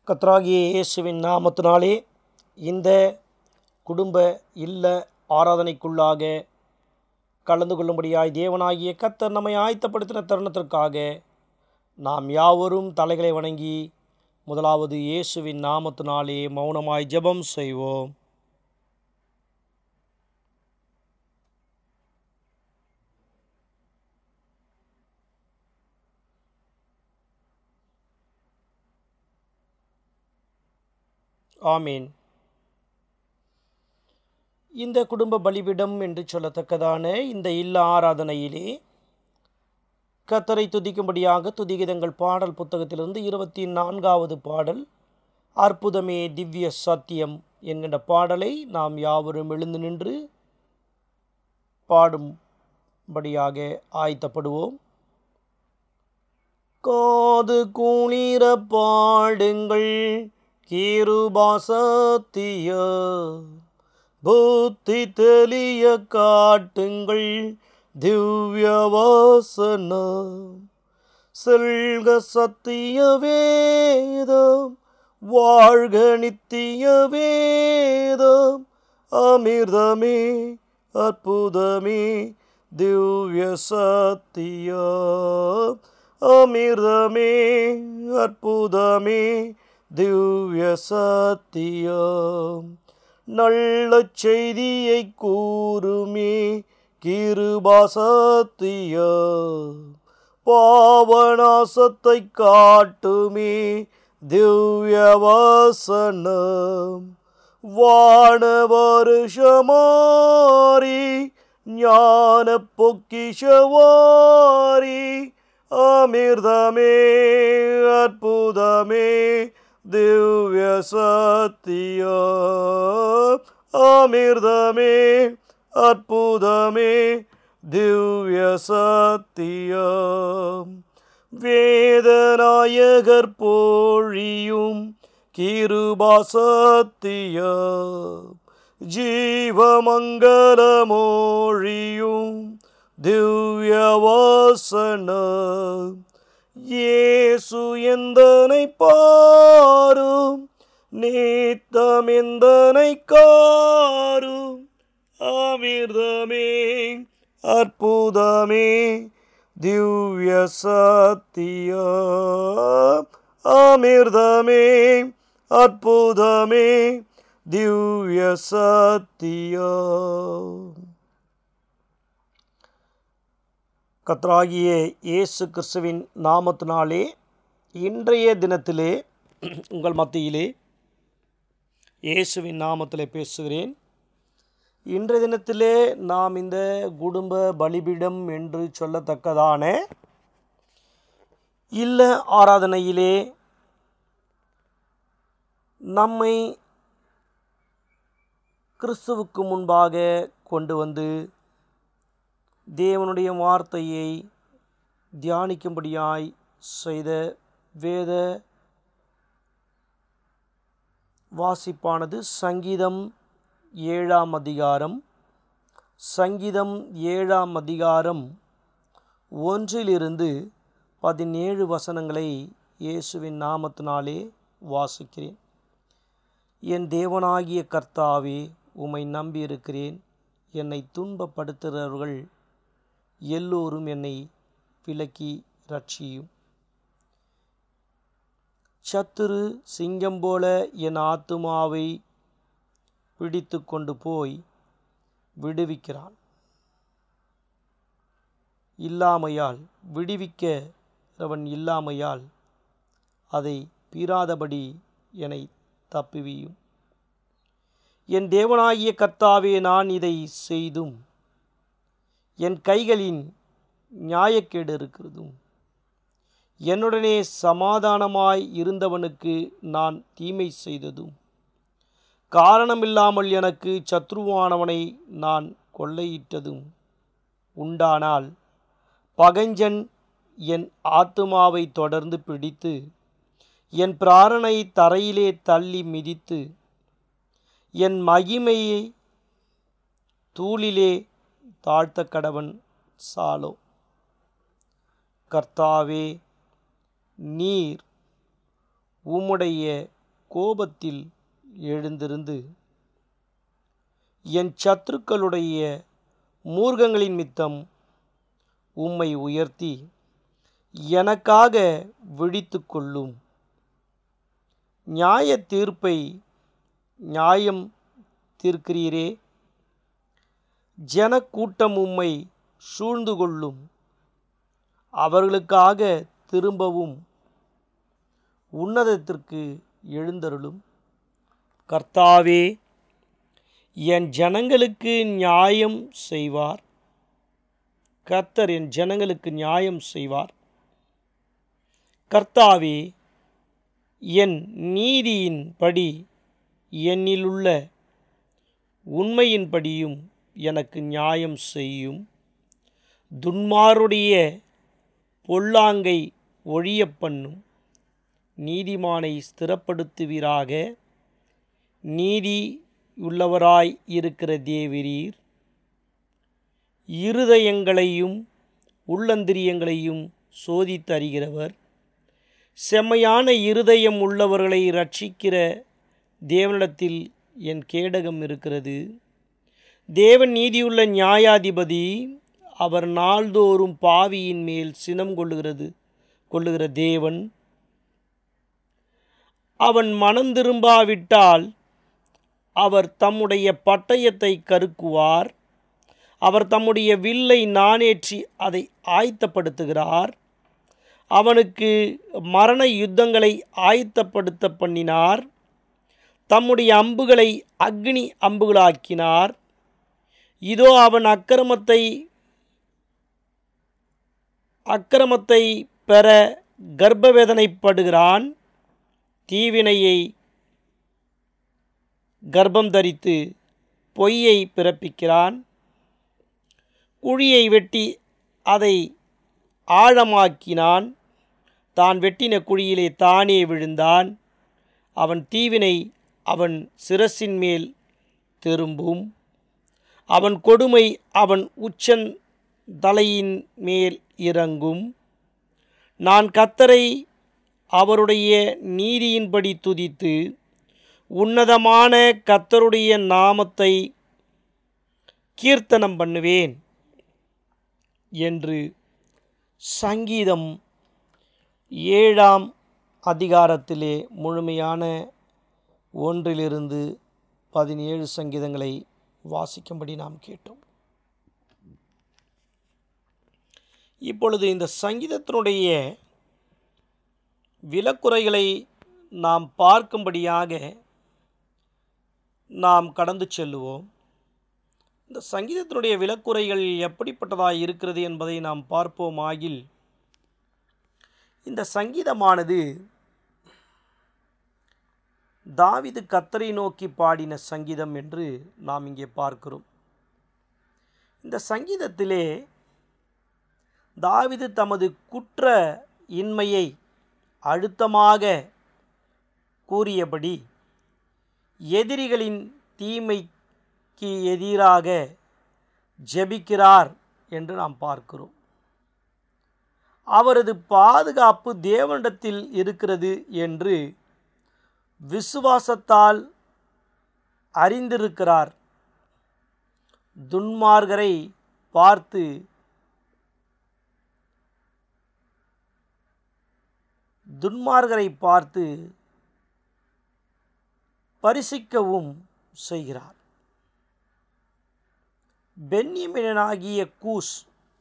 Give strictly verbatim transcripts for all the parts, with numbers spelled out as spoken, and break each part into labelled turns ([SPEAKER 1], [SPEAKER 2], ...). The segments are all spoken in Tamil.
[SPEAKER 1] கர்த்தராகிய இயேசுவின் நாமத்தினாலே இந்த குடும்ப இல்ல ஆராதனைக்குள்ளாக கலந்து கொள்ளும்படியாய் தேவனாகிய கர்த்தர் நம்மை ஆயத்தப்படுத்தின தருணத்திற்காக நாம் யாவரும் தலைகளை வணங்கி முதலாவது இயேசுவின் நாமத்தினாலே மௌனமாய் ஜெபம் செய்வோம். ஆமீன். இந்த குடும்ப பலிபீடம் என்று சொல்லத்தக்கதான இந்த இல்ல ஆராதனையிலே கர்த்தரை துதிக்கும்படியாக துதிகீதங்கள் பாடல் புத்தகத்திலிருந்து இருபத்தி நான்காவது பாடல் அற்புதமே திவ்ய சத்தியம் என்கின்ற பாடலை நாம் யாவரும் எழுந்து நின்று பாடும்படியாக ஆயத்தப்படுவோம். காது குளிர பாடுங்கள் கிருபாசத்திய, புத்தி தெளிய காட்டுங்கள் திவ்ய வசனம், செல்க சத்திய வேதம், வாழ்க நித்திய வேதம், அமிர்தமே அற்புதமே திவ்ய சத்தியம், அமிர்தமே அற்புதமே திவ்ய சத்தியம், நல்ல செய்தியை கூறுமே கிருபாசத்தியம், பாவநாசத்தை காட்டுமே திவ்ய வசனம், வான வருஷமாரி ஞான பொக்கிஷவாரி, அமிர்தமே அற்புதமே திவ்ய சத்தியம், அமிர்தமே அற்புதமே திவ்ய சத்தியம், வேதநாயகர் பொழியும் கிருபாசத்தியம், ஜீவமங்கலமொழியும் திவ்ய வசனம், இயேசு எந்தனை பாரும் நித்தம் எந்தனை காரும், அமிர்தமே அற்புதமே திவ்ய சத்தியம், அமிர்தமே அற்புதமே திவ்ய சத்தியம். கர்த்தராகிய இயேசு கிறிஸ்துவின் நாமத்தினாலே இன்றைய தினத்திலே உங்கள் மத்தியிலே இயேசுவின் நாமத்திலே பேசுகிறேன். இன்றைய தினத்திலே நாம் இந்த குடும்ப பலிபீடம் என்று சொல்லத்தக்கதான இல்ல ஆராதனையிலே நம்மை கிறிஸ்துவுக்கு முன்பாக கொண்டு வந்து தேவனுடைய வார்த்தையை தியானிக்கும்படியாய் செய்த வேத வாசிப்பானது சங்கீதம் ஏழாம் அதிகாரம் சங்கீதம் ஏழாம் அதிகாரம் ஒன்றிலிருந்து பதினேழு வசனங்களை இயேசுவின் நாமத்தினாலே வாசிக்கிறேன். என் தேவனாகிய கர்த்தாவே, உம்மை நம்பியிருக்கிறேன். என்னை துன்பப்படுத்துகிறவர்கள் எல்லோரும் என்னை விலக்கி ரட்சியும். சத்துரு சிங்கம் போல என் ஆத்துமாவை பிடித்து கொண்டு போய் விடுவிக்கிறான். இல்லாமையால் விடுவிக்கிறவன் இல்லாமையால் அதை பீறாதபடி என்னை தப்புவியும். என் தேவனாகிய கர்த்தாவே, நான் இதை செய்தும் என் கைகளின் நியாயக்கேடு இருக்கிறதும், என்னுடனே சமாதானமாய் இருந்தவனுக்கு நான் தீமை செய்ததும், காரணமில்லாமல் எனக்கு சத்ருவானவனை நான் கொள்ளையிட்டதும் உண்டானால், பகைஞன் என் ஆத்துமாவை தொடர்ந்து பிடித்து என் பிராணனை தரையிலே தள்ளி மிதித்து என் மகிமையை தூளிலே தாழ்த்த கடவன் சாலோ. கர்த்தாவே, நீர் உம்முடைய கோபத்தில் எழுந்திருந்து என் சத்துருக்களுடைய மூர்க்கங்களின் மித்தம் உம்மை உயர்த்தி எனக்காக விழித்து கொள்ளும். நியாய தீர்ப்பை நியாயம் தீர்க்கிறீரே, ஜனக்கூட்டம் உம்மை சூழ்ந்து கொள்ளும். அவர்களுக்காக திரும்பவும் உன்னதத்திற்கு எழுந்தருளும். கர்த்தாவே, என் ஜனங்களுக்கு நியாயம் செய்வார். கர்த்தர் என் ஜனங்களுக்கு நியாயம் செய்வார். கர்த்தாவே, என் நீதியின்படி என்னிலுள்ள உண்மையின்படியும் எனக்கு நியாயம் செய்யும். துன்மாருடைய பொல்லாங்கை ஒழிய பண்ணும். நீதிமானை ஸ்திரப்படுத்துவீராக. நீதி உள்ளவராய் இருக்கிற தேவரீர் இருதயங்களையும் உள்ளந்திரியங்களையும் சோதித்தறிகிறவர். செம்மையான இருதயம் உள்ளவர்களை இரட்சிக்கிற தேவனிடத்தில் என் கேடகம் இருக்கிறது. தேவன் நீதியுள்ள நியாயாதிபதி. அவர் நாள்தோறும் பாவியின் மேல் சினம் கொள்ளுகிறது கொள்ளுகிற தேவன். அவன் மனம் திரும்பாவிட்டால் அவர் தம்முடைய பட்டயத்தை கருக்குவார். அவர் தம்முடைய வில்லை நாணேற்றி அதை ஆயத்தப்படுத்துகிறார். அவனுக்கு மரண யுத்தங்களை ஆயத்தப்படுத்த பண்ணினார். தம்முடைய அம்புகளை அக்னி அம்புகளாக்கினார். இதோ அவன் அக்கிரமத்தை அக்கிரமத்தை பெற கர்ப்பவேதனைப்படுகிறான். தீவினையை கர்ப்பம் தரித்து பொய்யை பிறப்பிக்கிறான். குழியை வெட்டி அதை ஆழமாக்கினான். தான் வெட்டின குழியிலே தானே விழுந்தான். அவன் தீவினை அவன் சிரசின் மேல் திரும்பும். அவன் கொடுமை அவன் உச்சன் தலையின் மேல் இறங்கும். நான் கர்த்தரை அவருடைய நீதியின்படி துதித்து உன்னதமான கர்த்தருடைய நாமத்தை கீர்த்தனம் பண்ணுவேன் என்று சங்கீதம் ஏழாம் அதிகாரத்திலே முழுமையான ஒன்றிலிருந்து பதினேழு சங்கீதங்களை வாசிக்கும்படி நாம் கேட்டோம். இப்பொழுது இந்த சங்கீதத்தினுடைய விலக்குறைகளை நாம் பார்க்கும்படியாக நாம் கடந்து செல்லுவோம். இந்த சங்கீதத்தினுடைய விலக்குறைகள் எப்படிப்பட்டதாக இருக்கிறது என்பதை நாம் பார்ப்போமாகில், இந்த சங்கீதமானது தாவீது கர்த்தரை நோக்கி பாடின சங்கீதம் என்று நாம் இங்கே பார்க்கிறோம். இந்த சங்கீதத்திலே தாவீது தமது குற்ற இன்மையை அழுத்தமாக கூறியபடி எதிரிகளின் தீமைக்கு எதிராக ஜெபிக்கிறார் என்று நாம் பார்க்கிறோம். அவரது பாதுகாப்பு தேவனிடத்தில் இருக்கிறது என்று விசுவாசத்தால் அறிந்திருக்கிறார். துன்மார்கரை பார்த்து துன்மார்கரை பார்த்து பரிசிக்கவும் செய்கிறார். பென்யமீனாகிய கூஸ்,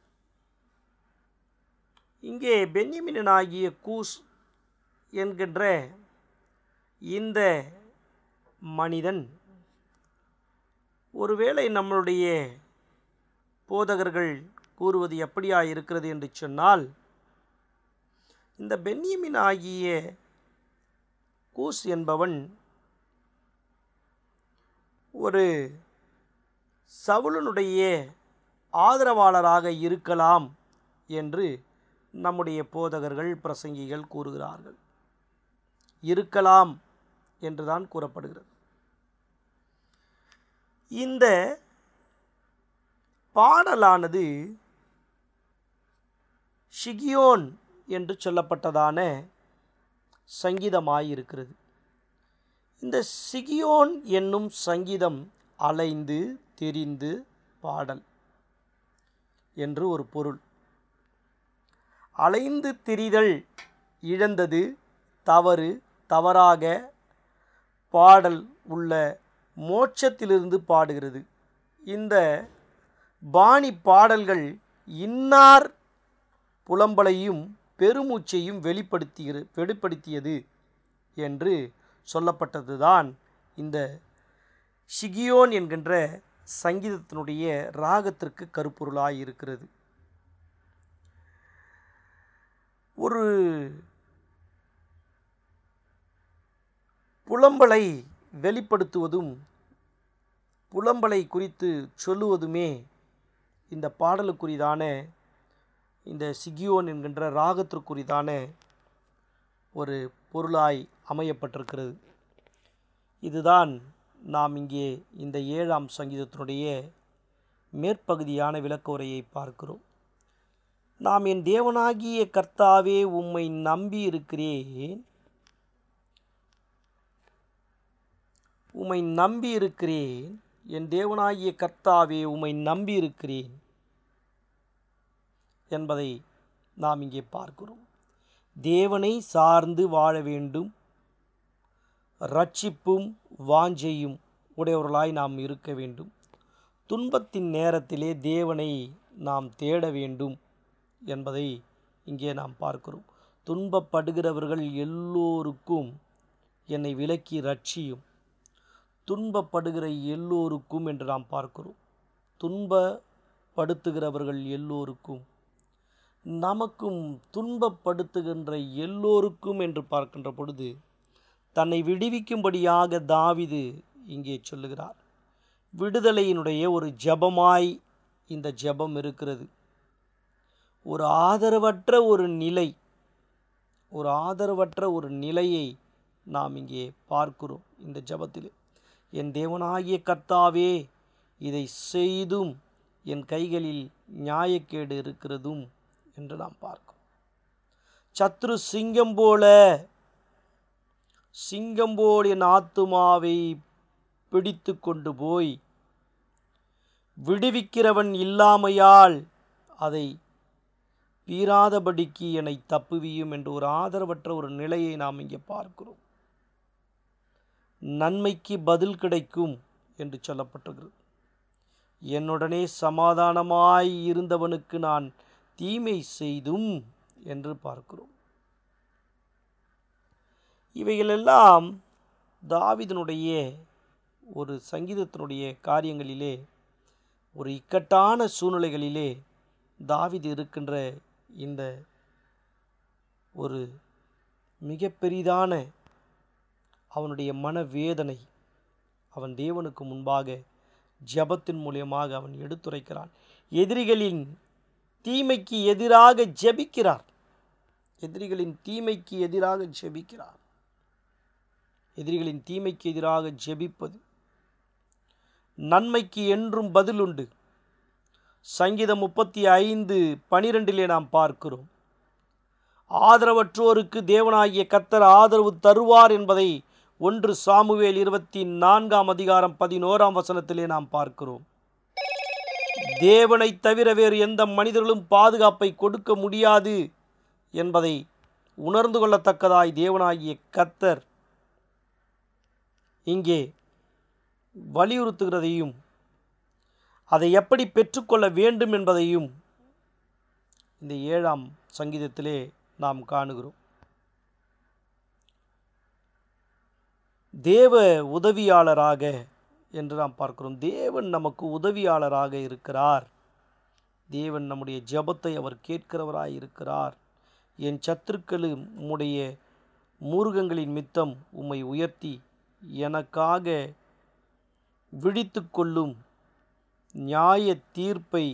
[SPEAKER 1] இங்கே பென்யமீனாகிய கூஸ் என்கின்ற இந்த மனிதன், ஒருவேளை நம்மளுடைய போதகர்கள் கூறுவது எப்படியா இருக்கிறது என்று சொன்னால், இந்த பென்யமீன் ஆகிய கூஸ் என்பவன் ஒரு சவுலனுடைய ஆதரவாளராக இருக்கலாம் என்று நம்முடைய போதகர்கள் பிரசங்கிகள் கூறுகிறார்கள். இருக்கலாம் என்றுதான் கூறப்படுகிறது. இந்த பாடலானது ஷிகியோன் என்று சொல்லப்பட்டதான சங்கீதமாயிருக்கிறது. இந்த சிகியோன் என்னும் சங்கீதம் அலைந்து திரிந்து பாடல் என்று ஒரு பொருள். அலைந்து திரிதல், இழந்தது, தவறு, தவறாக பாடல் உள்ள மோட்சத்திலிருந்து பாடுகிறது. இந்த பாணி பாடல்கள் இன்னார் புலம்பலையும் பெருமூச்சையும் வெளிப்படுத்திய வெளிப்படுத்தியது என்று சொல்லப்பட்டதுதான் இந்த சிகியோன் என்கின்ற சங்கீதத்தினுடைய ராகத்திற்கு கருப்பொருளாய் இருக்கிறது. ஒரு புலம்பலை வெளிப்படுத்துவதும் புலம்பலை குறித்து சொல்லுவதுமே இந்த பாடலுக்குரிதான, இந்த சிகியோன் என்கின்ற ராகத்திற்குரிதான ஒரு பொருளாய் அமையப்பட்டிருக்கிறது. இதுதான் நாம் இங்கே இந்த ஏழாம் சங்கீதத்தினுடைய மேற்பகுதியான விளக்க உரையை பார்க்கிறோம். நாம் என் தேவனாகிய கர்த்தாவே உம்மை நம்பி இருக்கிறேன் உம்மை நம்பி இருக்கிறேன் என் தேவனாகிய கர்த்தாவே உம்மை நம்பி இருக்கிறேன் என்பதை நாம் இங்கே பார்க்கிறோம். தேவனை சார்ந்து வாழ வேண்டும், ரட்சிப்பும் வாஞ்சையும் உடையவர்களாய் நாம் இருக்க வேண்டும். துன்பத்தின் நேரத்திலே தேவனை நாம் தேட வேண்டும் என்பதை இங்கே நாம் பார்க்கிறோம். துன்பப்படுகிறவர்கள் எல்லோருக்கும் என்னை விலக்கி ரட்சியும், துன்பப்படுகிற எல்லோருக்கும் என்று நாம் பார்க்கிறோம். துன்பப்படுத்துகிறவர்கள் எல்லோருக்கும், நமக்கும் துன்பப்படுத்துகின்ற எல்லோருக்கும் என்று பார்க்கின்ற பொழுது தன்னை விடுவிக்கும்படியாக தாவீது இங்கே சொல்லுகிறார். விடுதலையினுடைய ஒரு ஜெபமாய் இந்த ஜெபம் இருக்கிறது. ஒரு ஆதரவற்ற ஒரு நிலை, ஒரு ஆதரவற்ற ஒரு நிலையை நாம் இங்கே பார்க்கிறோம் இந்த ஜெபத்திலே. என் தேவனாகிய கர்த்தாவே, இதை செய்தும் என் கைகளில் நியாயக்கேடு இருக்கிறதும் என்று நாம் பார்க்கிறோம். சத்ரு சிங்கம் போல சிங்கம் போல் என் ஆத்துமாவை பிடித்து கொண்டு போய் விடுவிக்கிறவன் இல்லாமையால் அதை பீறாதபடிக்கு என்னை தப்புவியும் என்று ஒரு ஆதரவற்ற ஒரு நிலையை நாம் இங்கே பார்க்கிறோம். நன்மைக்கு பதில் கிடைக்கும் என்று சொல்லப்பட்டிருக்கிறது. என்னுடனே சமாதானமாய் இருந்தவனுக்கு நான் தீமை செய்தும் என்று பார்க்கிறோம். இவைகளெல்லாம் தாவீதினுடைய ஒரு சங்கீதத்தினுடைய காரியங்களிலே, ஒரு இக்கட்டான சூழ்நிலைகளிலே தாவீது இருக்கின்ற இந்த ஒரு மிக பெரிதான அவனுடைய மனவேதனை அவன் தேவனுக்கு முன்பாக ஜெபத்தின் மூலியமாக அவன் எடுத்துரைக்கிறான். எதிரிகளின் தீமைக்கு எதிராக ஜெபிக்கிறார். எதிரிகளின் தீமைக்கு எதிராக ஜெபிக்கிறார். எதிரிகளின் தீமைக்கு எதிராக ஜெபிப்பது, நன்மைக்கு என்றும் பதில் உண்டு. சங்கீதம் முப்பத்தி ஐந்து பனிரெண்டிலே நாம் பார்க்கிறோம். ஆதரவற்றோருக்கு தேவனாகிய கர்த்தர் ஆதரவு தருவார் என்பதை ஒன்று சாமுவேல் இருபத்தி நான்காம் அதிகாரம் பதினோராம் வசனத்திலே நாம் பார்க்கிறோம். தேவனை தவிர வேறு எந்த மனிதர்களும் பாதுகாப்பை கொடுக்க முடியாது என்பதை உணர்ந்து கொள்ளத்தக்கதாய் தேவனாகிய கர்த்தர் இங்கே வலியுறுத்துகிறதையும், அதை எப்படி பெற்றுக்கொள்ள வேண்டும் என்பதையும் இந்த ஏழாம் சங்கீதத்திலே நாம் காணுகிறோம். தேவ உதவியாளராக என்று நாம் பார்க்கிறோம். தேவன் நமக்கு உதவியாளராக இருக்கிறார். தேவன் நம்முடைய ஜெபத்தை அவர் கேட்கிறவராய் இருக்கிறார். என் சத்துருக்களும் உம்முடைய மூர்க்கங்களின் மித்தம் உம்மை உயர்த்தி எனக்காக விழித்து கொள்ளும் நியாய தீர்ப்பை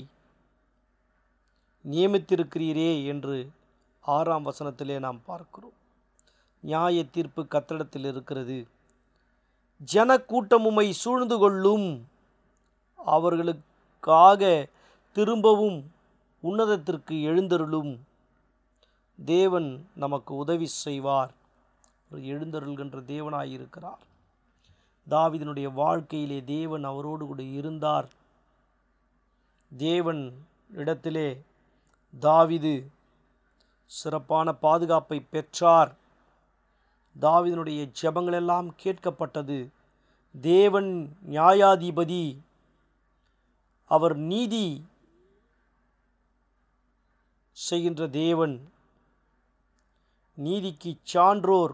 [SPEAKER 1] நியமித்திருக்கிறீரே என்று ஆறாம் வசனத்திலே நாம் பார்க்கிறோம். நியாய தீர்ப்பு கர்த்தரிடத்தில் இருக்கிறது. ஜனக்கூட்டம் உம்மை சூழ்ந்து கொள்ளும், அவர்களுக்காக திரும்பவும் உன்னதத்திற்கு எழுந்தருளும். தேவன் நமக்கு உதவி செய்வார். ஒரு எழுந்தருள்கின்ற தேவனாய் இருக்கிறார். தாவீதினுடைய வாழ்க்கையிலே தேவன் அவரோடு கூட இருந்தார். தேவன் இடத்திலே தாவீது சிறப்பான பாதுகாப்பை பெற்றார். தாவீதினுடைய ஜெபங்கள் எல்லாம் கேட்கப்பட்டது. தேவன் நியாயாதிபதி, அவர் நீதி செய்கின்ற தேவன், நீதிக்கு சான்றோர்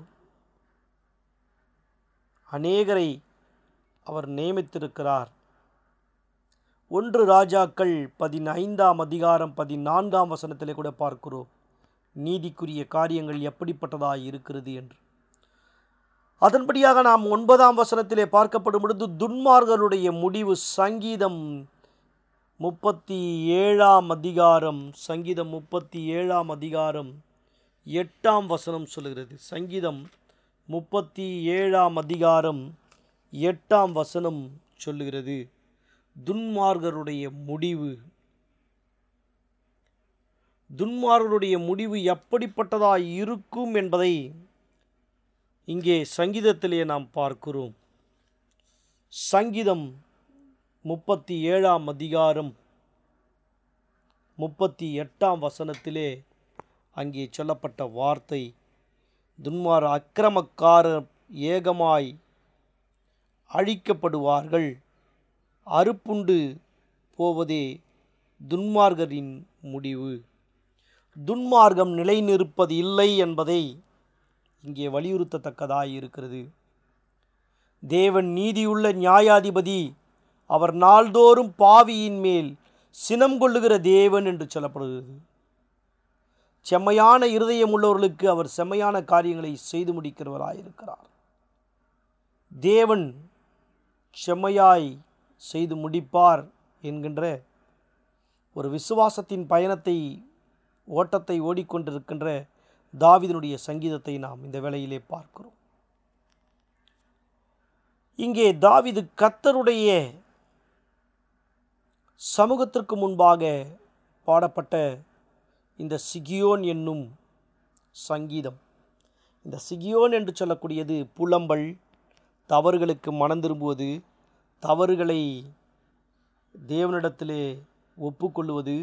[SPEAKER 1] அநேகரை அவர் நியமித்திருக்கிறார். ஒன்று ராஜாக்கள் பதினைந்தாம் அதிகாரம் பதினான்காம் வசனத்திலே கூட பார்க்கிறோம் நீதிக்குரிய காரியங்கள் எப்படிப்பட்டதாய் இருக்கிறது என்று. அதன்படியாக நாம் ஒன்பதாம் வசனத்திலே பார்க்கப்படும் பொழுது துன்மார்கருடைய முடிவு, சங்கீதம் முப்பத்தி ஏழாம் அதிகாரம் சங்கீதம் முப்பத்தி ஏழாம் அதிகாரம் எட்டாம் வசனம் சொல்லுகிறது. சங்கீதம் முப்பத்தி ஏழாம் அதிகாரம் எட்டாம் வசனம் சொல்லுகிறது, துன்மார்கருடைய முடிவு. துன்மார்கருடைய முடிவு எப்படிப்பட்டதாய் இருக்கும் என்பதை இங்கே சங்கீதத்திலே நாம் பார்க்கிறோம். சங்கீதம் முப்பத்தி ஏழாம் அதிகாரம் முப்பத்தி எட்டாம் வசனத்திலே அங்கே சொல்லப்பட்ட வார்த்தை, துன்மார் அக்கிரமக்காரர் ஏகமாய் அழிக்கப்படுவார்கள், அறுப்புண்டு போவதே துன்மார்கரின் முடிவு. துன்மார்க்கம் நிலை நிற்பது இல்லை என்பதை இங்கே வலியுறுத்தத்தக்கதாய் இருக்கிறது. தேவன் நீதியுள்ள நியாயாதிபதி, அவர் நாள்தோறும் பாவியின் மேல் சினம் கொள்ளுகிற தேவன் என்று சொல்லப்படுகிறது. செம்மையான இருதயம் உள்ளவர்களுக்கு அவர் செம்மையான காரியங்களை செய்து முடிக்கிறவராயிருக்கிறார். தேவன் செம்மையாய் செய்து முடிப்பார் என்கின்ற ஒரு விசுவாசத்தின் பயணத்தை ஓட்டத்தை ஓடிக்கொண்டிருக்கின்ற தாவீதினுடைய சங்கீதத்தை நாம் இந்த வேளையிலே பார்க்கிறோம். இங்கே தாவீது கர்த்தருடைய சமூகத்திற்கு முன்பாக பாடப்பட்ட இந்த சிகியோன் என்னும் சங்கீதம், இந்த சிகியோன் என்று சொல்லக்கூடியது புலம்பல், தவறுகளுக்கு மனம் திரும்புவது, தவறுகளை தேவனிடத்திலே ஒப்புக்கொள்ளுவது,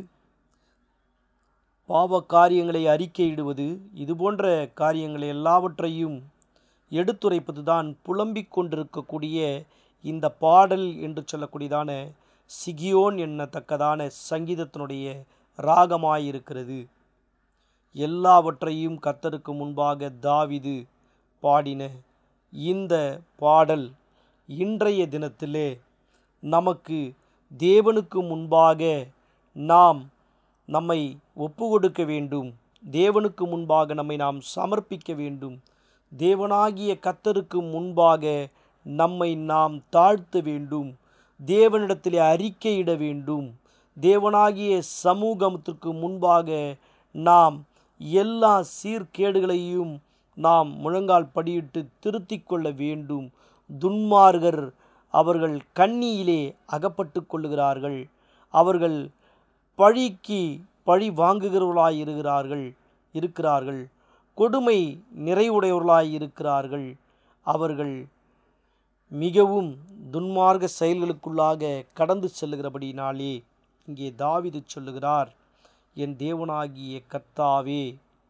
[SPEAKER 1] பாவ காரியங்களை அறிக்கையிடுவது, இது போன்ற காரியங்களை எல்லாவற்றையும் எடுத்துரைப்பது தான் புலம்பிக் கொண்டிருக்கக்கூடிய இந்த பாடல் என்று சொல்லக்கூடியதான சிகியோன் என்னத்தக்கதான சங்கீதத்தினுடைய ராகமாயிருக்கிறது. எல்லாவற்றையும் கர்த்தருக்கு முன்பாக தாவீது பாடின இந்த பாடல் இன்றைய தினத்திலே நமக்கு தேவனுக்கு முன்பாக நாம் நம்மை ஒப்பு கொடுக்க வேண்டும், தேவனுக்கு முன்பாக நம்மை நாம் சமர்ப்பிக்க வேண்டும், தேவனாகிய கர்த்தருக்கு முன்பாக நம்மை நாம் தாழ்த்த வேண்டும், தேவனிடத்திலே அறிக்கையிட வேண்டும், தேவனாகிய சமூகத்திற்கு முன்பாக நாம் எல்லா சீர்கேடுகளையும் நாம் முழங்கால் படியிட்டு திருத்திக் கொள்ள வேண்டும். துன்மார்கர் அவர்கள் கண்ணியிலே அகப்பட்டு கொள்ளுகிறார்கள், அவர்கள் பழிக்கு பழி வாங்குகிறவர்களாய் இருக்கிறார்கள் இருக்கிறார்கள் கொடுமை நிறைவுடையவர்களாய் இருக்கிறார்கள். அவர்கள் மிகவும் துன்மார்க்க செயல்களுக்குள்ளாக கடந்து செல்லுகிறபடினாலே இங்கே தாவீது சொல்லுகிறார், என் தேவனாகிய கர்த்தாவே,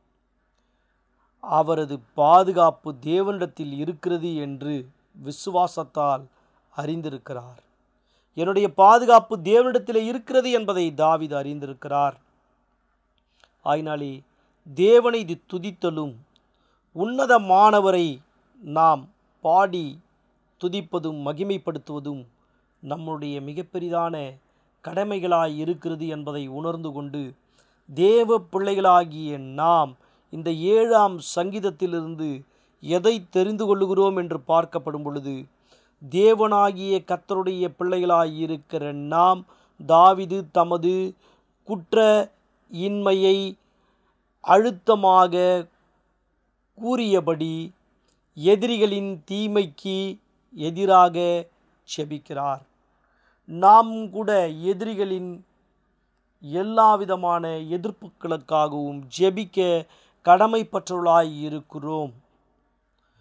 [SPEAKER 1] அவரது பாதுகாப்பு தேவனிடத்தில் இருக்கிறது என்று விசுவாசத்தால் அறிந்திருக்கிறார். என்னுடைய பாதுகாப்பு தேவனிடத்தில் இருக்கிறது என்பதை தாவீது அறிந்திருக்கிறார். ஆயினாலே தேவனை இது துதித்தலும் உன்னதமானவரை நாம் பாடி துதிப்பதும் மகிமைப்படுத்துவதும் நம்முடைய மிகப்பெரிதான கடமைகளாய் இருக்கிறது என்பதை உணர்ந்து கொண்டு தேவ பிள்ளைகளாகிய நாம் இந்த ஏழாம் சங்கீதத்திலிருந்து எதை தெரிந்து கொள்ளுகிறோம் என்று பார்க்கப்படும் பொழுது, தேவனாகிய கர்த்தருடைய பிள்ளைகளாய் இருக்கிற நாம் தாவீது தமது குற்ற இன்மையை அழுத்தமாக கூறியபடி எதிரிகளின் தீமைக்கு எதிராக செபிக்கிறார். நாம் கூட எதிரிகளின் எல்லா விதமான எதிர்ப்புகளுக்காகவும் ஜெபிக்க கடமைப்பற்றவர்களாய் இருக்கிறோம்.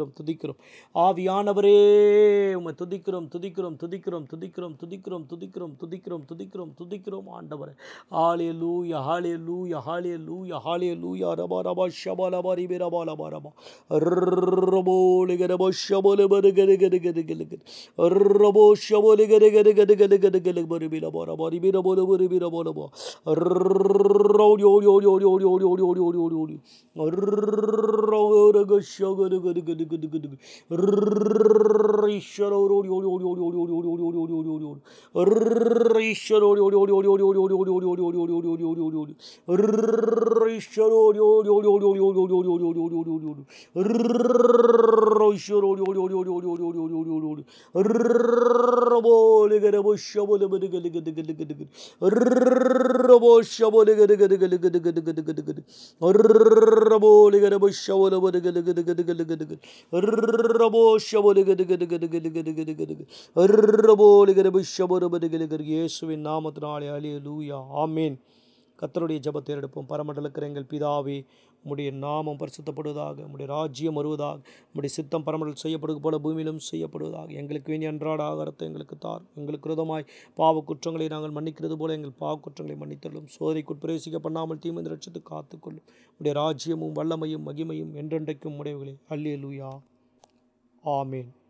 [SPEAKER 1] துதிக்கிறோம் துதிக்கிறோம். ஆவியானவரே உம்மை துதிக்கிறோம் துதிக்கிறோம் துதிக்கிறோம் துதிக்கிறோம் துதிக்கிறோம் துதிக்கிறோம் துதிக்கிறோம் துதிக்கிறோம் துதிக்கிறோம் ஆண்டவரே. ஹalleluya ஹalleluya ஹalleluya ஹalleluya ரபா ரபா ஷபா லபா ரிபி ரபா லபா ரபா ரபோ லகரபோ ஷபோ லபரு கரு கரு கரு கரு கரு ரபோ ஷபோ லகரு கரு கரு கரு கரு கரு கரு ரிபி லபா ரபா ரிபி ரபோ லபோ ரிபி ரபோ லபா ரோடி ஓடி ஓடி ஓடி ஓடி ஓடி ஓடி ஓடி ஓடி ஓடி ஓடி ரக ஷகரு கரு கரு கரு கரு ஈஸ்வர ஓடி ஓடி ஓடி ஓடி ஓடி ஓடி ஓடி ஓடி ஓடி ஓடி ஓடி ஓடி ஈஸ்வர ஓடி ஓடி ஓடி ஓடி ஓடி ஓடி ஓடி ஓடி ஓடி ஓடி ஓடி ஓடி ஓடி ஓடி ஓடி ஓடி ஈஸ்வர ஓடி ஓடி ஓடி ஓடி ஓடி ஓடி ஓடி ஓடி ஓடி ஓடி ஓடி ஓடி ஓடி ஓடி ஈஸ்வர ஓடி ஓடி ஓடி ஓடி ஓடி ஓடி ஓடி ஓடி ஓடி ஓடி ஓடி ஓடி ஓடி கரபோ ஷபோல படு கடு கடு கடு கடு கடு ரபோ ஷபோல கடு கடு கடு கடு கடு கடு கடு கடு ரபோல கரபோ ஷபோல படு கடு கடு கடு கடு கடு கடு ரபோ ஷபோல கடு கடு கடு கடு கடு கடு கடு ரபோல கரபோ ஷபோல படு கடு கடு. இயேசுவின் நாமத்தினாலே அல்லேலூயா ஆமென். கர்த்தருடைய ஜெபத்தை எடுப்போம். பரமண்டல இருக்கிற எங்கள் பிதாவே, உம்முடைய நாமம் பரிசுத்தப்படுவதாக, உம்முடைய ராஜ்யம் வருவதாக, உம்முடைய சித்தம் பரமண்டல் செய்யப்படுவது போல பூமியிலும் செய்யப்படுவதாக. எங்களுக்கு வேண்டிய அன்றாட ஆகாரத்தை எங்களுக்கு தார். எங்களுக்கு விரோதமாய் பாவ குற்றங்களை நாங்கள் மன்னிக்கிறது போல எங்கள் பாவ குற்றங்களை மன்னித்தள்ளும். சோதனைக்குட் பிரவேசிக்க பண்ணாமல் தீமை ரட்சித்து காத்துக்கொள்ளும். உம்முடைய ராஜ்யமும் வல்லமையும் மகிமையும் என்றென்றைக்கும் உடையவர்களே. அல்லேலூயா ஆமென்.